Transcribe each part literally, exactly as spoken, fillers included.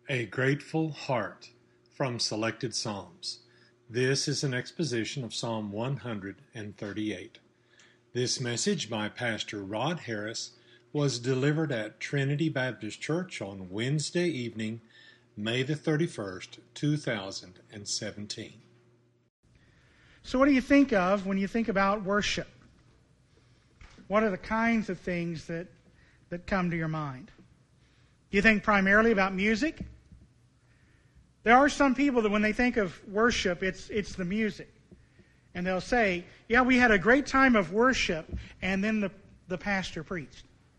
A Grateful Heart from Selected Psalms. This is an exposition of Psalm one hundred thirty-eight. This message by Pastor Rod Harris was delivered at Trinity Baptist Church on Wednesday evening, May the thirty-first, two thousand seventeen. So what do you think of when you think about worship? What are the kinds of things that, that come to your mind? Do you think primarily about music? There are some people that when they think of worship, it's it's the music. And they'll say, yeah, we had a great time of worship, and then the, the pastor preached.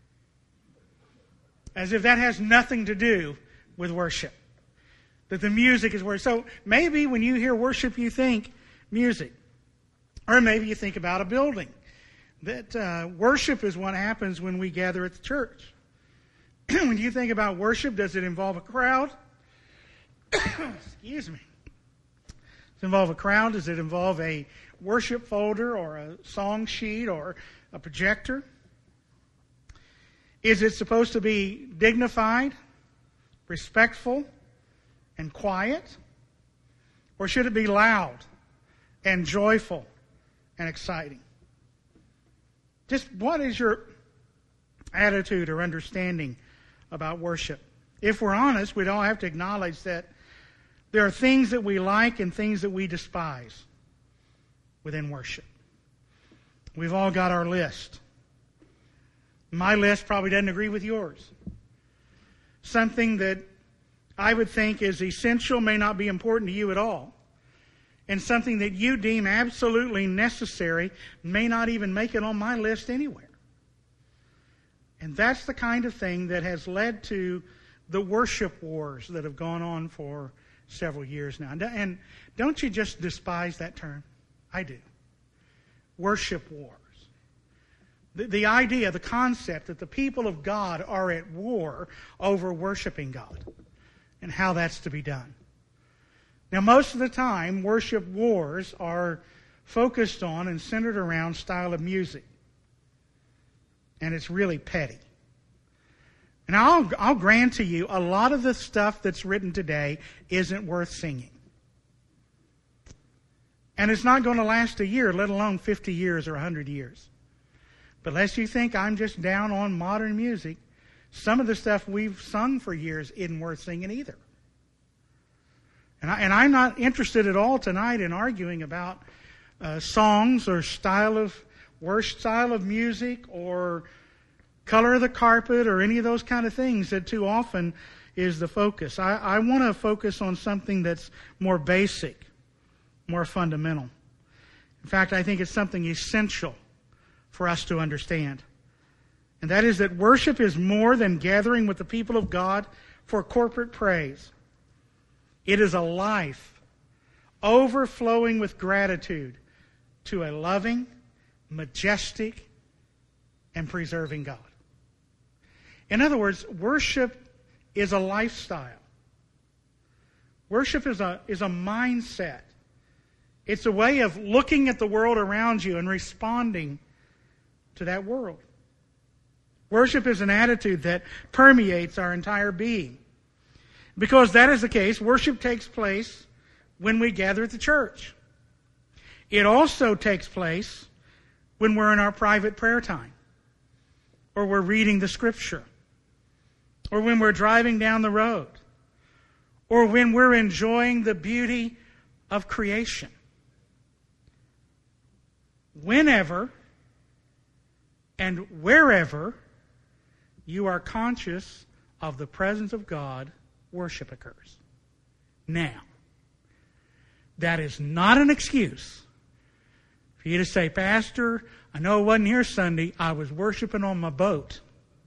As if that has nothing to do with worship. That the music is worship. So maybe when you hear worship, you think music. Or maybe you think about a building. That uh, worship is what happens when we gather at the church. When you think about worship, does it involve a crowd? Excuse me. Does it involve a crowd? Does it involve a worship folder or a song sheet or a projector? Is it supposed to be dignified, respectful, and quiet? Or should it be loud and joyful and exciting? Just what is your attitude or understanding about worship? If we're honest, we'd all have to acknowledge that there are things that we like and things that we despise within worship. We've all got our list. My list probably doesn't agree with yours. Something that I would think is essential may not be important to you at all. And something that you deem absolutely necessary may not even make it on my list anywhere. And that's the kind of thing that has led to the worship wars that have gone on for several years now. And don't you just despise that term? I do. Worship wars. The, the idea, the concept that the people of God are at war over worshiping God and how that's to be done. Now, most of the time, worship wars are focused on and centered around style of music. And it's really petty. And I'll, I'll grant to you, a lot of the stuff that's written today isn't worth singing. And it's not going to last a year, let alone fifty years or one hundred years. But lest you think I'm just down on modern music, some of the stuff we've sung for years isn't worth singing either. And, I, and I'm not interested at all tonight in arguing about uh, songs or style of worst style of music or color of the carpet or any of those kind of things that too often is the focus. I, I want to focus on something that's more basic, more fundamental. In fact, I think it's something essential for us to understand. And that is that worship is more than gathering with the people of God for corporate praise. It is a life overflowing with gratitude to a loving, majestic, and preserving God. In other words, worship is a lifestyle. Worship is a, is a mindset. It's a way of looking at the world around you and responding to that world. Worship is an attitude that permeates our entire being. Because that is the case, worship takes place when we gather at the church. It also takes place when we're in our private prayer time, or we're reading the Scripture, or when we're driving down the road, or when we're enjoying the beauty of creation. Whenever and wherever you are conscious of the presence of God, worship occurs. Now, that is not an excuse for you to say, Pastor, I know I wasn't here Sunday. I was worshiping on my boat.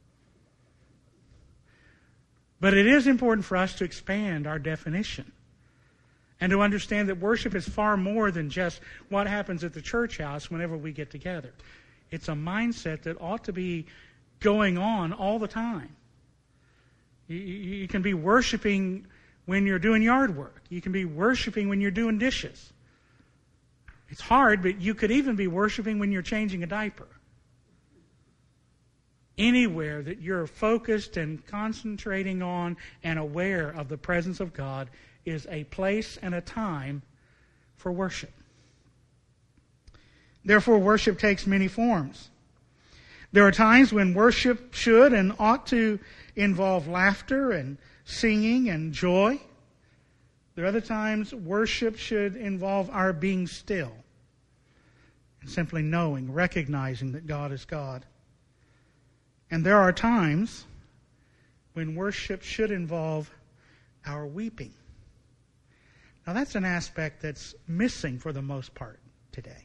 But it is important for us to expand our definition and to understand that worship is far more than just what happens at the church house whenever we get together. It's a mindset that ought to be going on all the time. You, you can be worshiping when you're doing yard work. You can be worshiping when you're doing dishes. It's hard, but you could even be worshiping when you're changing a diaper. anywhere that you're focused and concentrating on and aware of the presence of God is a place and a time for worship. Therefore, worship takes many forms. There are times when worship should and ought to involve laughter and singing and joy. There are other times worship should involve our being still and simply knowing, recognizing that God is God. And there are times when worship should involve our weeping. Now that's an aspect that's missing for the most part today.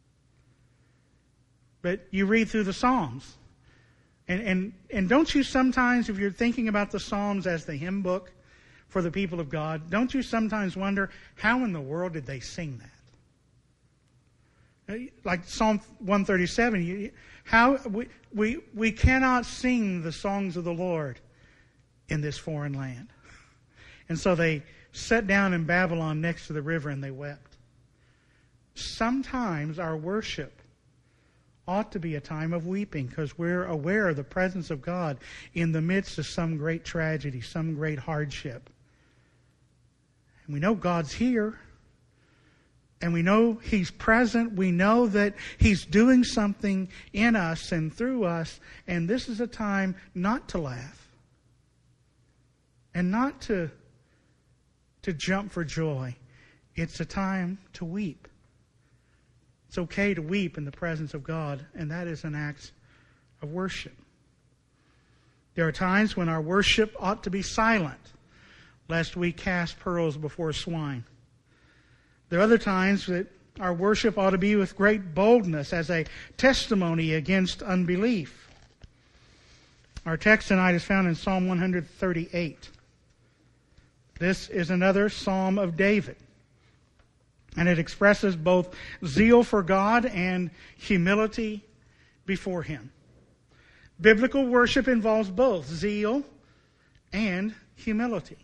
But you read through the Psalms. And, and, and don't you sometimes, if you're thinking about the Psalms as the hymn book for the people of God, don't you sometimes wonder, how in the world did they sing that? Like Psalm one thirty-seven, you, how we, we, we cannot sing the songs of the Lord in this foreign land. And so they sat down in Babylon next to the river and they wept. Sometimes our worship ought to be a time of weeping because we're aware of the presence of God in the midst of some great tragedy, some great hardship. And we know God's here. And we know He's present. We know that He's doing something in us and through us. And this is a time not to laugh. And not to, to jump for joy. It's a time to weep. It's okay to weep in the presence of God, and that is an act of worship. There are times when our worship ought to be silent, lest we cast pearls before swine. There are other times that our worship ought to be with great boldness as a testimony against unbelief. Our text tonight is found in Psalm one thirty-eight. This is another Psalm of David. And it expresses both zeal for God and humility before Him. Biblical worship involves both zeal and humility.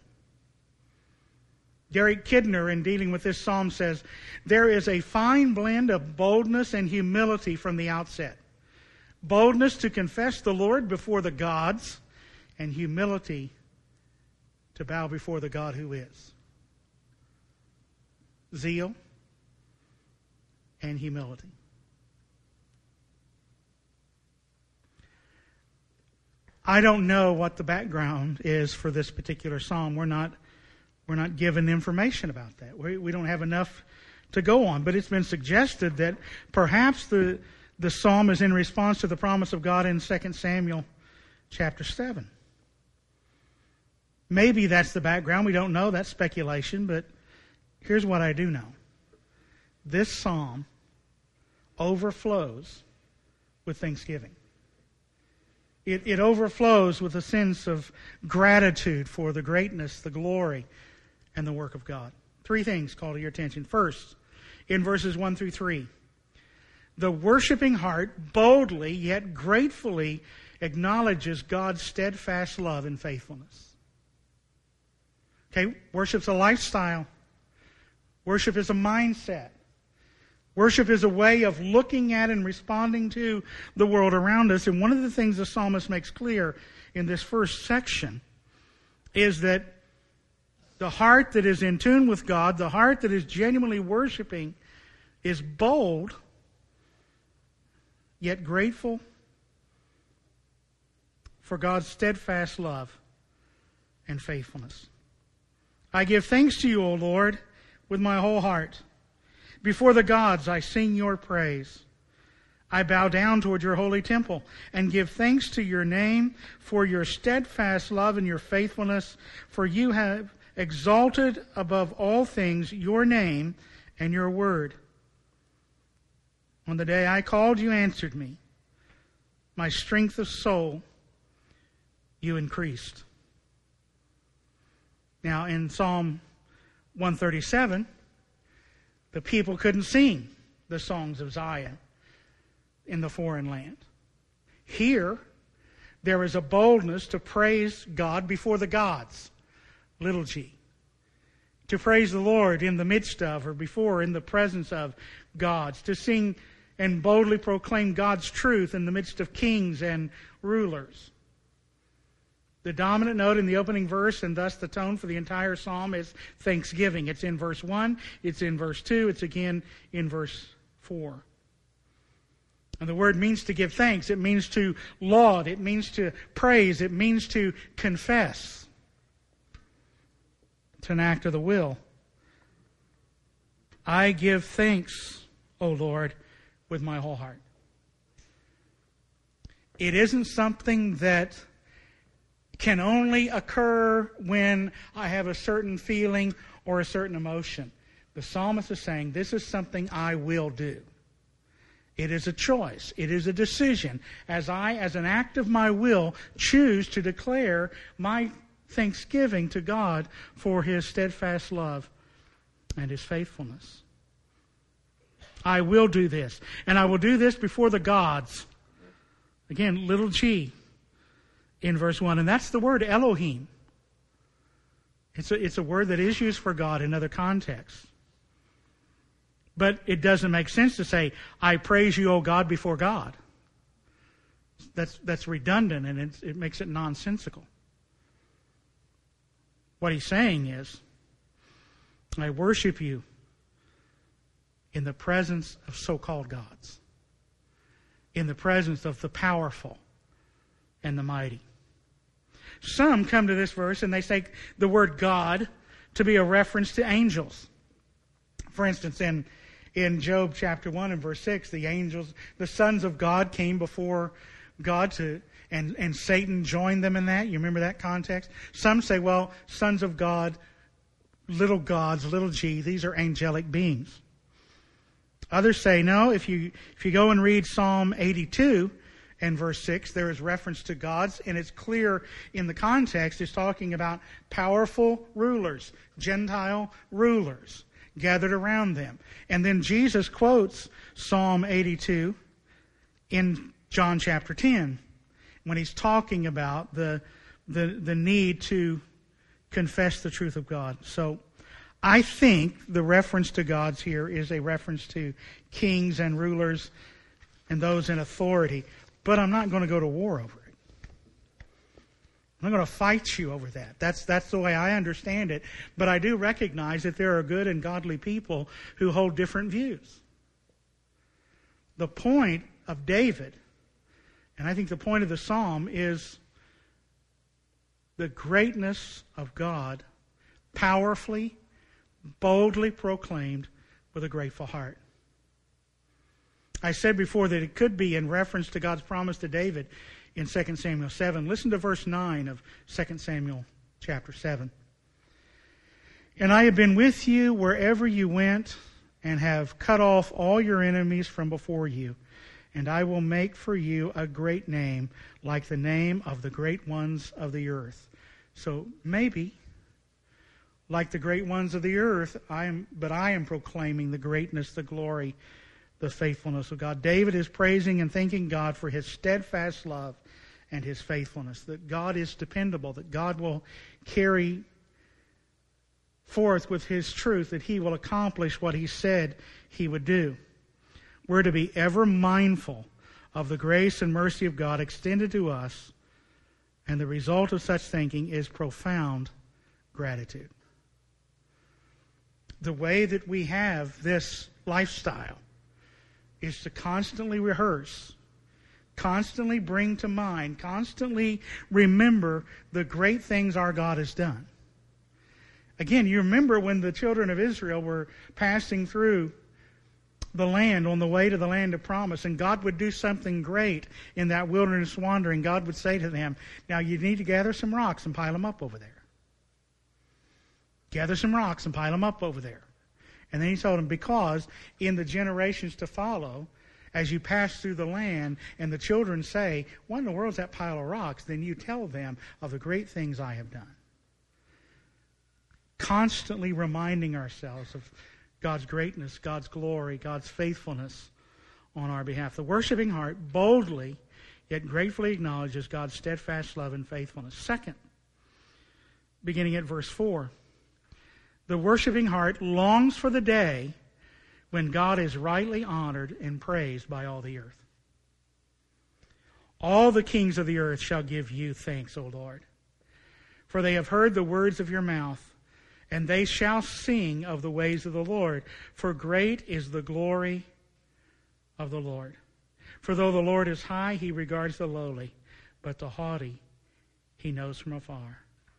Derek Kidner, in dealing with this psalm, says, there is a fine blend of boldness and humility from the outset. Boldness to confess the Lord before the gods, and humility to bow before the God who is. Zeal and humility. I don't know what the background is for this particular psalm. We're not we're not given information about that. We, we don't have enough to go on. But it's been suggested that perhaps the the psalm is in response to the promise of God in Second Samuel chapter seven. Maybe that's the background. We don't know. That's speculation, but here's what I do know. This psalm overflows with thanksgiving. It, it overflows with a sense of gratitude for the greatness, the glory, and the work of God. Three things call to your attention. First, in verses one through three, the worshiping heart boldly yet gratefully acknowledges God's steadfast love and faithfulness. Okay, worship's a lifestyle. Worship is a mindset. Worship is a way of looking at and responding to the world around us. And one of the things the psalmist makes clear in this first section is that the heart that is in tune with God, the heart that is genuinely worshiping, is bold, yet grateful for God's steadfast love and faithfulness. I give thanks to you, O Lord, with my whole heart. Before the gods I sing your praise. I bow down toward your holy temple and give thanks to your name for your steadfast love and your faithfulness, for you have exalted above all things your name and your word. On the day I called, you answered me. My strength of soul you increased. Now in Psalm one thirty-seven, the people couldn't sing the songs of Zion in the foreign land. Here, there is a boldness to praise God before the gods, little g. To praise the Lord in the midst of or before, in the presence of gods. To sing and boldly proclaim God's truth in the midst of kings and rulers. The dominant note in the opening verse, and thus the tone for the entire psalm, is thanksgiving. It's in verse one, it's in verse two, it's again in verse four. And the word means to give thanks. It means to laud. It means to praise. It means to confess. It's an act of the will. I give thanks, O Lord, with my whole heart. It isn't something that can only occur when I have a certain feeling or a certain emotion. The psalmist is saying, this is something I will do. It is a choice. It is a decision. As I, as an act of my will, choose to declare my thanksgiving to God for His steadfast love and His faithfulness. I will do this. And I will do this before the gods. Again, little g in verse one. And that's the word Elohim. It's a, it's a word that is used for God in other contexts. But it doesn't make sense to say, I praise you, O God, before God. That's, that's redundant, and it, it makes it nonsensical. What he's saying is, I worship you in the presence of so-called gods, in the presence of the powerful and the mighty. Some come to this verse and they say the word God to be a reference to angels. For instance, in In Job chapter one and verse six, the angels, the sons of God came before God to, and, and Satan joined them in that. You remember that context? Some say, well, sons of God, little gods, little g, these are angelic beings. Others say, no, if you, if you go and read Psalm eighty-two and verse six, there is reference to gods, and it's clear in the context, it's talking about powerful rulers, Gentile rulers, gathered around them. And then Jesus quotes Psalm eighty-two in John chapter ten when he's talking about the, the, the need to confess the truth of God. So I think the reference to gods here is a reference to kings and rulers and those in authority. But I'm not going to go to war over it. I'm not going to fight you over that. That's, that's the way I understand it. But I do recognize that there are good and godly people who hold different views. The point of David, and I think the point of the psalm, is the greatness of God powerfully, boldly proclaimed with a grateful heart. I said before that it could be in reference to God's promise to David in Second Samuel seven. Listen to verse nine of Second Samuel chapter seven. And I have been with you wherever you went, and have cut off all your enemies from before you. And I will make for you a great name, like the name of the great ones of the earth. So maybe, like the great ones of the earth, I am, but I am proclaiming the greatness, the glory, the faithfulness of God. David is praising and thanking God for His steadfast love and His faithfulness, that God is dependable, that God will carry forth with His truth, that He will accomplish what He said He would do. We're to be ever mindful of the grace and mercy of God extended to us, and the result of such thinking is profound gratitude. The way that we have this lifestyle is to constantly rehearse, constantly bring to mind, constantly remember the great things our God has done. Again, you remember when the children of Israel were passing through the land on the way to the land of promise, and God would do something great in that wilderness wandering. God would say to them, now you need to gather some rocks and pile them up over there. Gather some rocks and pile them up over there. And then He told them, because in the generations to follow, as you pass through the land and the children say, what in the world is that pile of rocks? Then you tell them of the great things I have done. Constantly reminding ourselves of God's greatness, God's glory, God's faithfulness on our behalf. The worshiping heart boldly yet gratefully acknowledges God's steadfast love and faithfulness. Second, beginning at verse four, the worshiping heart longs for the day when God is rightly honored and praised by all the earth. All the kings of the earth shall give you thanks, O Lord, for they have heard the words of your mouth, and they shall sing of the ways of the Lord, for great is the glory of the Lord. For though the Lord is high, he regards the lowly, but the haughty he knows from afar.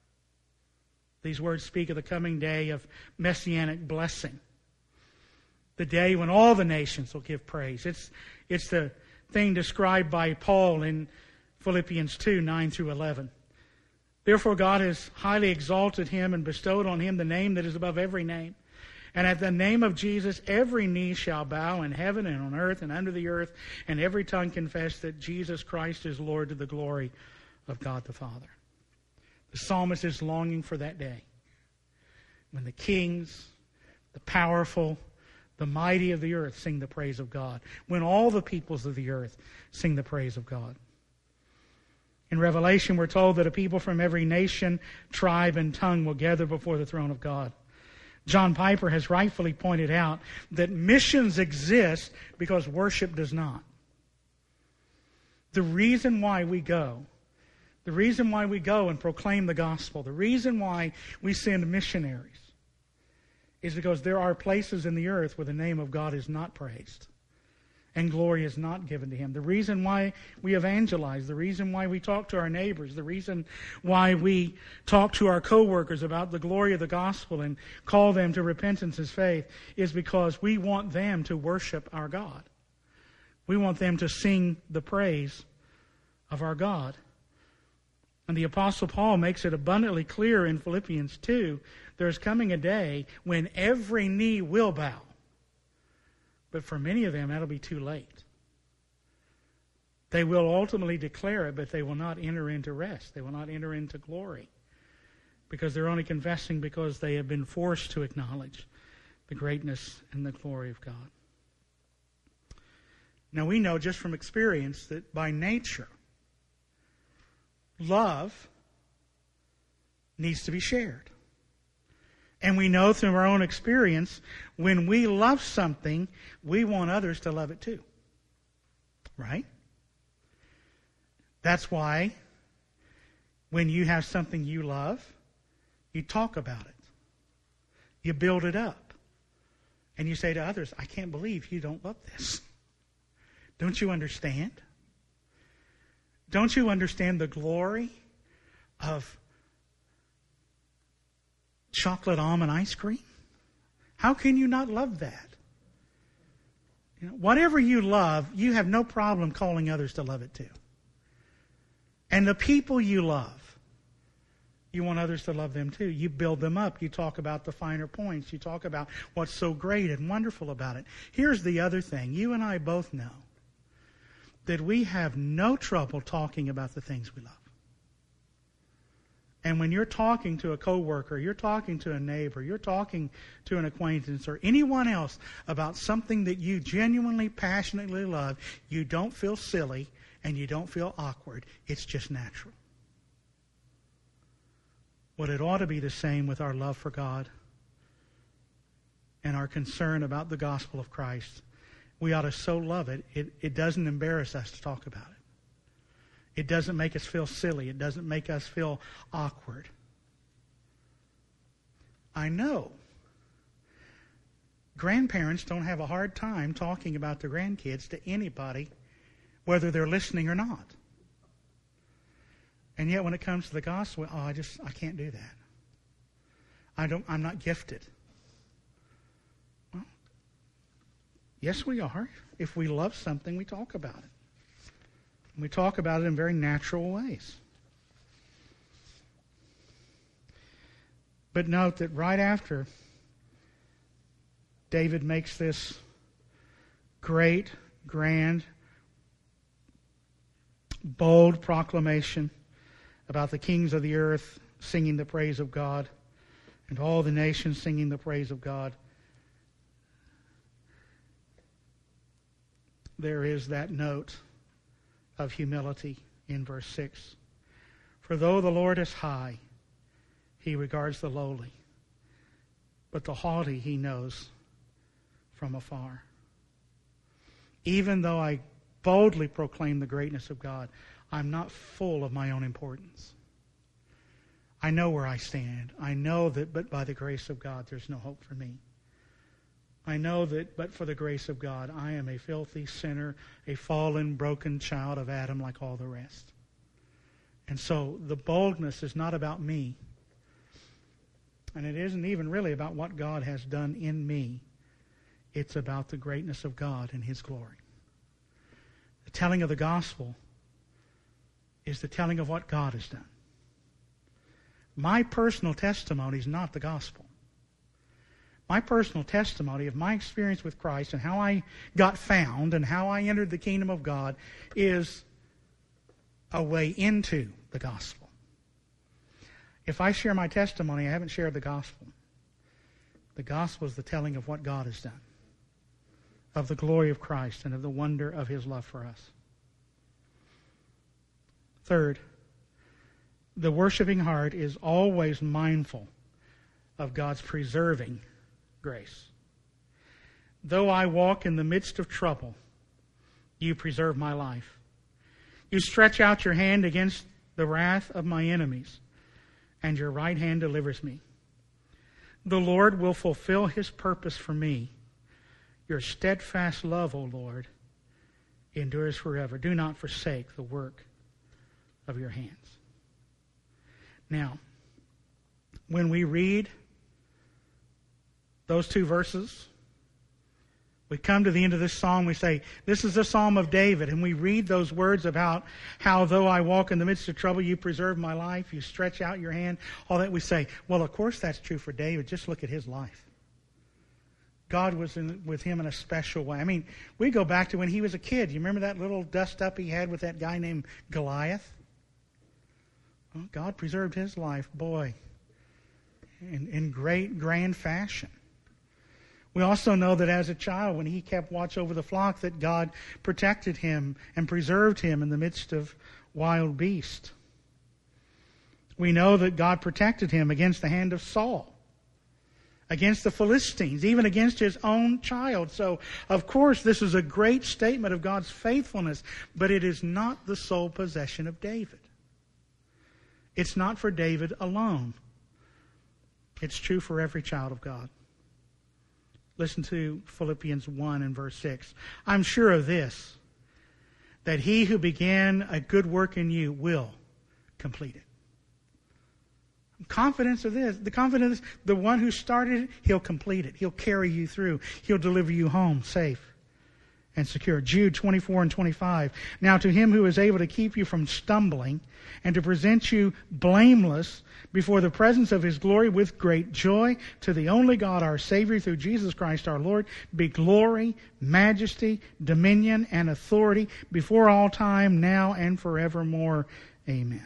These words speak of the coming day of messianic blessing, the day when all the nations will give praise. It's, it's the thing described by Paul in Philippians two, nine through eleven. Therefore God has highly exalted him and bestowed on him the name that is above every name. And at the name of Jesus, every knee shall bow in heaven and on earth and under the earth, and every tongue confess that Jesus Christ is Lord, to the glory of God the Father. The psalmist is longing for that day when the kings, the powerful, the mighty of the earth sing the praise of God, when all the peoples of the earth sing the praise of God. In Revelation, we're told that a people from every nation, tribe, and tongue will gather before the throne of God. John Piper has rightfully pointed out that missions exist because worship does not. The reason why we go, the reason why we go and proclaim the gospel, the reason why we send missionaries is because there are places in the earth where the name of God is not praised and glory is not given to him. The reason why we evangelize, the reason why we talk to our neighbors, the reason why we talk to our co-workers about the glory of the gospel and call them to repentance and faith is because we want them to worship our God. We want them to sing the praise of our God. And the Apostle Paul makes it abundantly clear in Philippians two, there's coming a day when every knee will bow. But for many of them, that'll be too late. They will ultimately declare it, but they will not enter into rest. They will not enter into glory. Because they're only confessing because they have been forced to acknowledge the greatness and the glory of God. Now we know just from experience that by nature, love needs to be shared. And we know through our own experience, when we love something, we want others to love it too. Right? That's why when you have something you love, you talk about it. You build it up. And you say to others, I can't believe you don't love this. Don't you understand? Don't you understand the glory of chocolate almond ice cream? How can you not love that? You know, whatever you love, you have no problem calling others to love it too. And the people you love, you want others to love them too. You build them up. You talk about the finer points. You talk about what's so great and wonderful about it. Here's the other thing. You and I both know that we have no trouble talking about the things we love. And when you're talking to a coworker, you're talking to a neighbor, you're talking to an acquaintance or anyone else about something that you genuinely, passionately love, you don't feel silly and you don't feel awkward. It's just natural. Well, it ought to be the same with our love for God and our concern about the gospel of Christ. We ought to so love it, it, it doesn't embarrass us to talk about it. It doesn't make us feel silly. It doesn't make us feel awkward. I know grandparents don't have a hard time talking about their grandkids to anybody, whether they're listening or not. And yet when it comes to the gospel, oh, I just, I can't do that. I don't, I'm not gifted. Well, yes, we are. If we love something, we talk about it. We talk about it in very natural ways. But note that right after David makes this great, grand, bold proclamation about the kings of the earth singing the praise of God and all the nations singing the praise of God, there is that note of humility in verse six. For though the Lord is high, he regards the lowly, but the haughty he knows from afar. Even though I boldly proclaim the greatness of God, I'm not full of my own importance. I know where I stand. I know that but by the grace of God, there's no hope for me. I know that but for the grace of God, I am a filthy sinner, a fallen, broken child of Adam like all the rest. And so the boldness is not about me. And it isn't even really about what God has done in me. It's about the greatness of God and His glory. The telling of the gospel is the telling of what God has done. My personal testimony is not the gospel. My personal testimony of my experience with Christ and how I got found and how I entered the kingdom of God is a way into the gospel. If I share my testimony, I haven't shared the gospel. The gospel is the telling of what God has done, of the glory of Christ and of the wonder of His love for us. Third, the worshiping heart is always mindful of God's preserving grace. Though I walk in the midst of trouble, you preserve my life. You stretch out your hand against the wrath of my enemies, and your right hand delivers me. The Lord will fulfill His purpose for me. Your steadfast love, O Lord, endures forever. Do not forsake the work of your hands. Now, when we read those two verses, we come to the end of this psalm, we say, this is the Psalm of David, and we read those words about how though I walk in the midst of trouble, you preserve my life, you stretch out your hand, all that. We say, well, of course that's true for David. Just look at his life. God was in, with him in a special way. I mean, we go back to when he was a kid. You remember that little dust-up he had with that guy named Goliath? Well, God preserved his life, boy, in, in great, grand fashion. We also know that as a child, when he kept watch over the flock, that God protected him and preserved him in the midst of wild beasts. We know that God protected him against the hand of Saul, against the Philistines, even against his own child. So, of course, this is a great statement of God's faithfulness, but it is not the sole possession of David. It's not for David alone. It's true for every child of God. Listen to Philippians one and verse six. I'm sure of this, that he who began a good work in you will complete it. Confidence of this, the confidence, the one who started it, he'll complete it. He'll carry you through. He'll deliver you home safe and secure. Jude twenty-four and twenty-five. Now to him who is able to keep you from stumbling and to present you blameless before the presence of His glory with great joy, to the only God our Savior through Jesus Christ our Lord, be glory, majesty, dominion, and authority before all time, now and forevermore. Amen.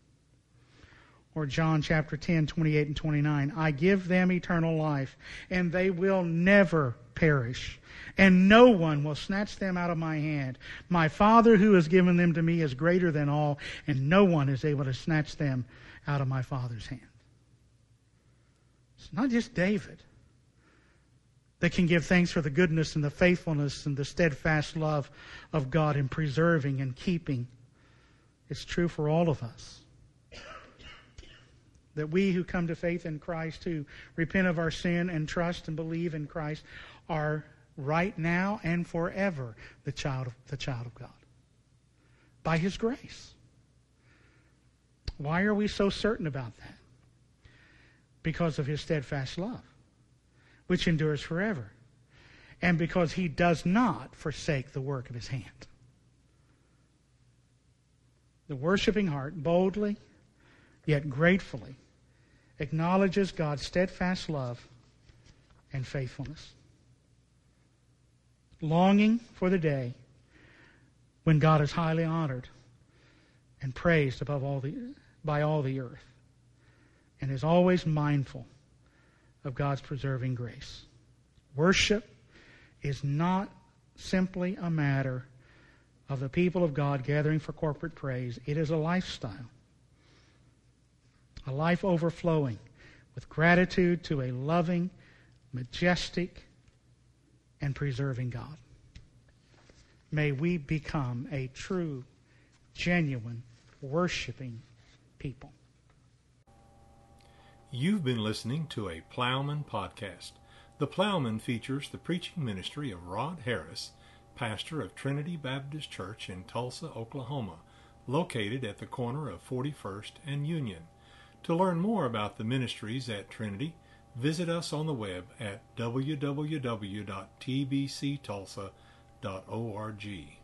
Or John chapter ten, twenty-eight and twenty-nine. I give them eternal life, and they will never perish, and no one will snatch them out of my hand. My Father who has given them to me is greater than all, and no one is able to snatch them out of my Father's hand. It's not just David that can give thanks for the goodness and the faithfulness and the steadfast love of God in preserving and keeping. It's true for all of us. That we who come to faith in Christ, who repent of our sin and trust and believe in Christ, are right now and forever the child of, the child of God. By His grace. Why are we so certain about that? Because of His steadfast love, which endures forever. And because He does not forsake the work of His hand. The worshiping heart boldly, yet gratefully, acknowledges God's steadfast love and faithfulness. Longing for the day when God is highly honored and praised above all the, by all the earth, and is always mindful of God's preserving grace. Worship is not simply a matter of the people of God gathering for corporate praise. It is a lifestyle. A life overflowing with gratitude to a loving, majestic, and preserving God. May we become a true, genuine, worshiping people. You've been listening to a Plowman podcast. The Plowman features the preaching ministry of Rod Harris, pastor of Trinity Baptist Church in Tulsa, Oklahoma, located at the corner of forty-first and Union. To learn more about the ministries at Trinity, visit us on the web at w w w dot t b c tulsa dot org.